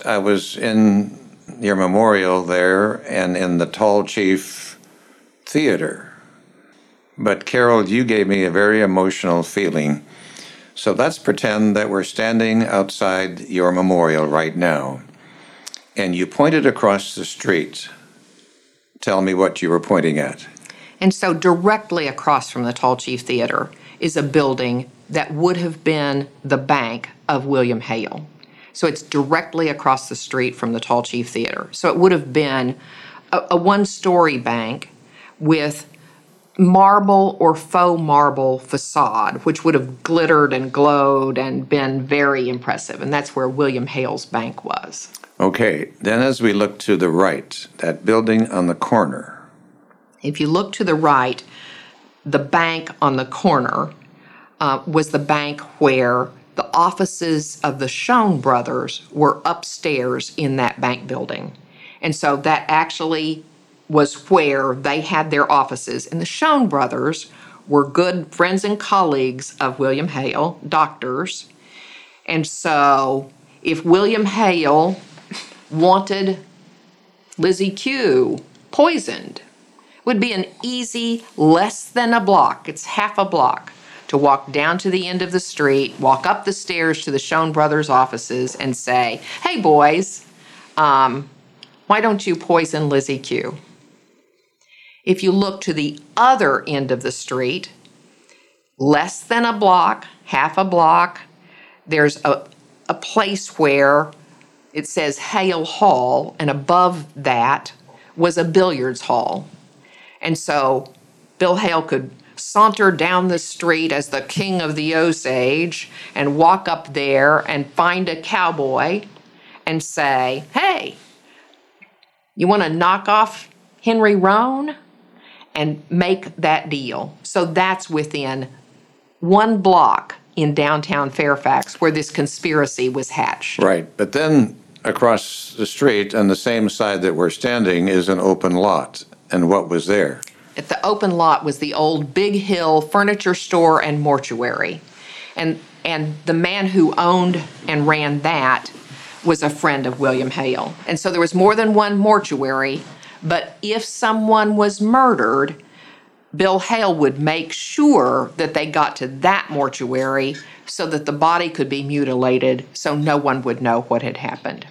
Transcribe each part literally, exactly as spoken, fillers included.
I was in your memorial there and in the Tall Chief Theater. But Carol, you gave me a very emotional feeling. So let's pretend that we're standing outside your memorial right now, and you pointed across the street. Tell me what you were pointing at. And so directly across from the Tall Chief Theater is a building that would have been the bank of William Hale. So it's directly across the street from the Tall Chief Theater. So it would have been a, a one-story bank with marble or faux marble facade, which would have glittered and glowed and been very impressive. And that's where William Hale's bank was. Okay, then as we look to the right, that building on the corner. If you look to the right, the bank on the corner uh, was the bank where the offices of the Schoen brothers were upstairs in that bank building. And so that actually was where they had their offices. And the Schoen brothers were good friends and colleagues of William Hale, doctors. And so if William Hale wanted Lizzie Q poisoned, it would be an easy, less than a block, it's half a block, to walk down to the end of the street, walk up the stairs to the Schoen brothers' offices and say, hey boys, um, why don't you poison Lizzie Q? If you look to the other end of the street, less than a block, half a block, there's a, a place where it says Hale Hall, and above that was a billiards hall. And so Bill Hale could saunter down the street as the king of the Osage and walk up there and find a cowboy and say, hey, you want to knock off Henry Roan? And make that deal. So that's within one block in downtown Fairfax where this conspiracy was hatched. Right, but then across the street on the same side that we're standing is an open lot. And what was there? At the open lot was the old Big Hill furniture store and mortuary. And, and the man who owned and ran that was a friend of William Hale. And so there was more than one mortuary. But if someone was murdered, Bill Hale would make sure that they got to that mortuary so that the body could be mutilated so no one would know what had happened.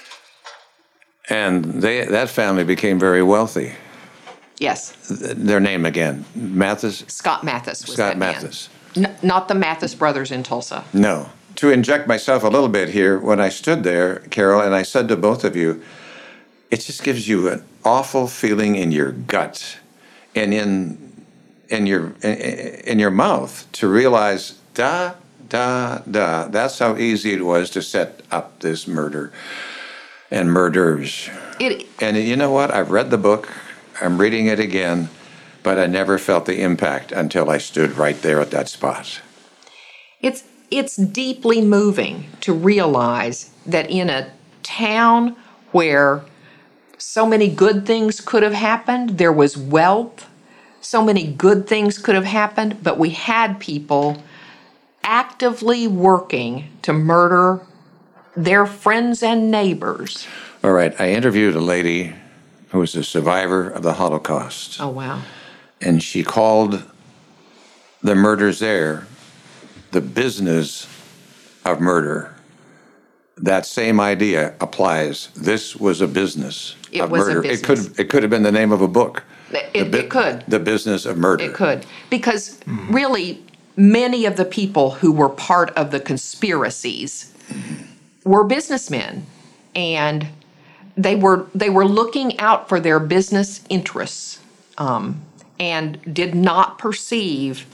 And they that family became very wealthy. Yes. Their name again, Mathis? Scott Mathis was Scott that Mathis. man. N- not the Mathis brothers in Tulsa. No. To inject myself a little bit here, when I stood there, Carol, and I said to both of you, it just gives you an awful feeling in your gut and in in your in, in your mouth to realize, da, da, da, that's how easy it was to set up this murder and murders. It, and you know what? I've read the book. I'm reading it again, but I never felt the impact until I stood right there at that spot. It's it's deeply moving to realize that in a town where so many good things could have happened, there was wealth, so many good things could have happened, but we had people actively working to murder their friends and neighbors. All right, I interviewed a lady who was a survivor of the Holocaust. Oh, wow. And she called the murders there the business of murder. That same idea applies. This was a business It of was a murder. business. It could it could have been the name of a book. It, bu- it could. The business of murder. It could. Because really, many of the people who were part of the conspiracies were businessmen. And they were they were looking out for their business interests um, and did not perceive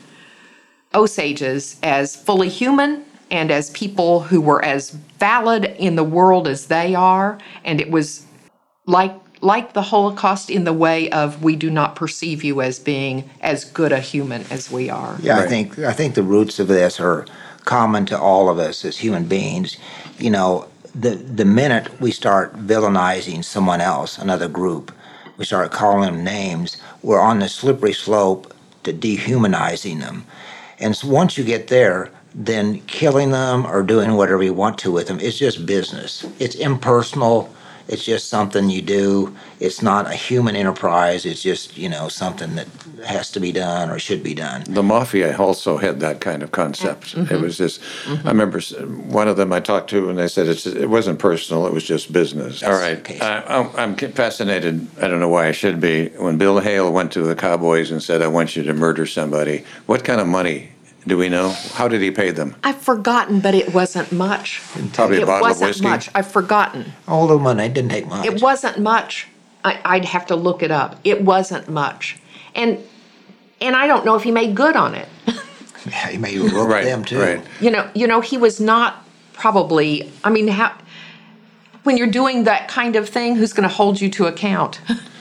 Osages as fully human and as people who were as valid in the world as they are. And it was like like the Holocaust in the way of we do not perceive you as being as good a human as we are. Yeah, Right. I think I think the roots of this are common to all of us as human beings. You know, the the minute we start villainizing someone else, another group, we start calling them names, we're on the slippery slope to dehumanizing them. And so once you get there, than killing them or doing whatever you want to with them. It's just business. It's impersonal. It's just something you do. It's not a human enterprise. It's just, you know, something that has to be done or should be done. The mafia also had that kind of concept. It was just, I remember s- one of them I talked to, and they said it's, it wasn't personal, it was just business. All That's right. the case. I, I'm I'm fascinated, I don't know why I should be, when Bill Hale went to the Cowboys and said, I want you to murder somebody, what kind of money do we know? How did he pay them? I've forgotten, but it wasn't much. Probably a It bottle of wasn't whiskey? much. I've forgotten. All the money, it didn't take much. It wasn't much. I, I'd have to look it up. It wasn't much. And and I don't know if he made good on it. Yeah, you may rope Right, them too. right. You know, you know, he was not probably, I mean, how, when you're doing that kind of thing, who's going to hold you to account?